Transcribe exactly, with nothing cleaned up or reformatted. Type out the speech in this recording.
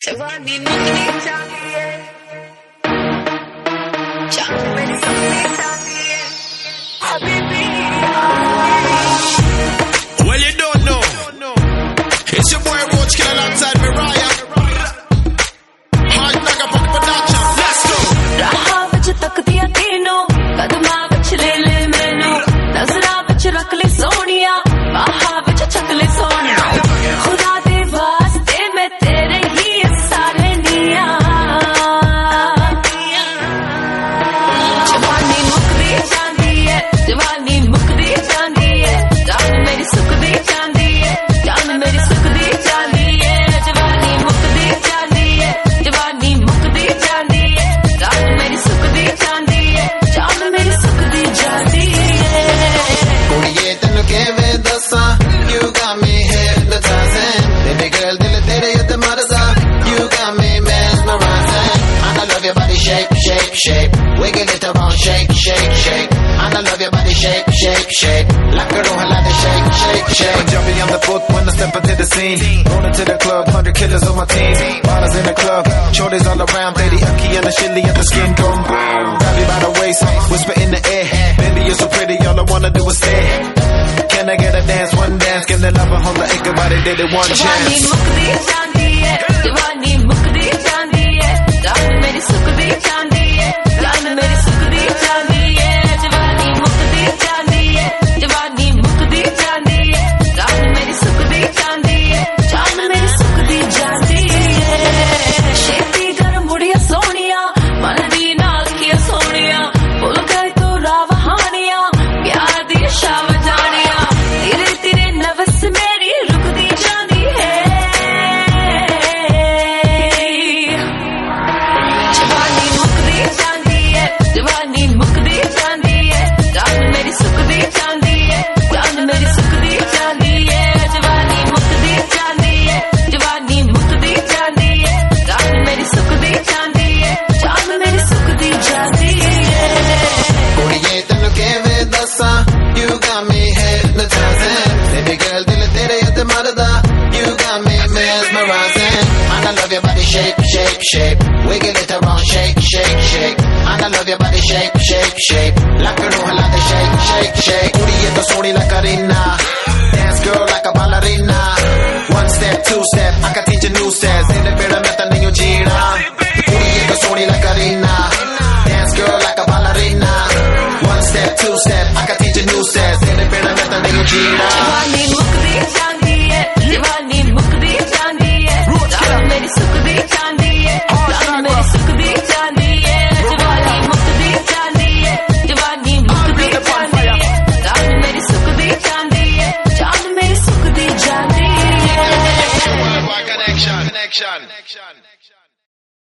जवानी मुकनी चाहिए, चांद मेरी मुकनी चाहिए, Habibi. Well, you don't know. It's your boy Roach Killer alongside Mariah. Hard knock up on the production. Let's go. राह विच तकदियां तीनों, कदमां विच ले ले मैनूं, नज़रां विच रख ले सोहणिया, बाहां विच छक ले सोहणिया। खुदा दे वास्ते मैं तेरे ही सारे निया। जवानी मुकदी जांदी है, जवानी मुकदी जांदी है, जान मेरी सुकदी जांदी है, जान मेरी सुकदी जांदी है। जवानी मुकदी जांदी है, जवानी मुकदी जांदी है, जान मेरी सुकदी जांदी है, जान मेरी सुकदी जांदी है। कुड़िए तेनू किवें दस्सां, you got me hypnotizing, baby girl दिल तेरे ते मरदा, you got me mesmerizing, and I love your body shape, shape, shape, wiggle it around, shake, shake, shake, and I love your body shape, shape, shape, like a roll like a shake, shake, shake. Punjabi, I'm the fourth when I step into the scene. Rolling to the club, hundred killers on my team. Bottles in the club, shorties all around. Lady Aki and the chili and the skin come boom. Grab you by the waist, whisper in the air. Baby, you're so pretty, all I wanna do is stare. Can I get a dance, one dance? Can the lover hold the acre body, did it one जवानी chance? मुकदी जांदी है, जवानी मुकदी जांदी है, जान मेरी सुकदी जांदी है, जान मेरी सुकदी जांदी है। जवानी मुकदी जांदी है, जवानी मुकदी जांदी है, जान मेरी सुकदी जांदी है, जान मेरी सुकदी जांदी है। छेती कर मुड़िया सोहणिया, मन दी नाल किया सोहणिया, भुल गए तो रावहानिया, प्यार दी शाव जानिया, तेरे तेरे नवस मेरी रुकदी जांदी है। जवानी मुकदी जांदी है, जवानी मुकदी जांदी है, जान मेरी सुकदी जांदी है, जान मेरी सुकदी जांदी है। जवानी मुकदी जांदी है, जवानी मुकदी जांदी है, जान मेरी सुकदी जांदी है, जान मेरी सुकदी जांदी है। कुड़िए तेनू किवें दस्सां, you got me hypnotizing, baby girl दिल तेरे ते मरदा, you got me mesmerizing, and I love your body shape, shape, shape, wiggle it around, shake, shake, shake, and I love your body shape, shape, shape, like a roll like a shake, shake, shake. कुड़िए तो सोहणी like Karina, dance girl like a ballerina, one step, two step, I can teach you new steps, तेरे पेड़ा मैं तो नहीं जीना। कुड़िए तो सोहणी like Karina, dance girl like a ballerina, one step, two step, I can teach you new steps, तेरे पेड़ा मैं तो नहीं जीना। जवानी मुकदी जांदी है, जवानी मुकदी जांदी है, जान मेरी सुकदी जांदी है, जान मेरी सुकदी जांदी है। जवानी मुकदी जांदी है, जवानी मुकदी जांदी है, जान मेरी सुकदी जांदी है, जान मेरी सुकदी जांदी है। Connection, connection.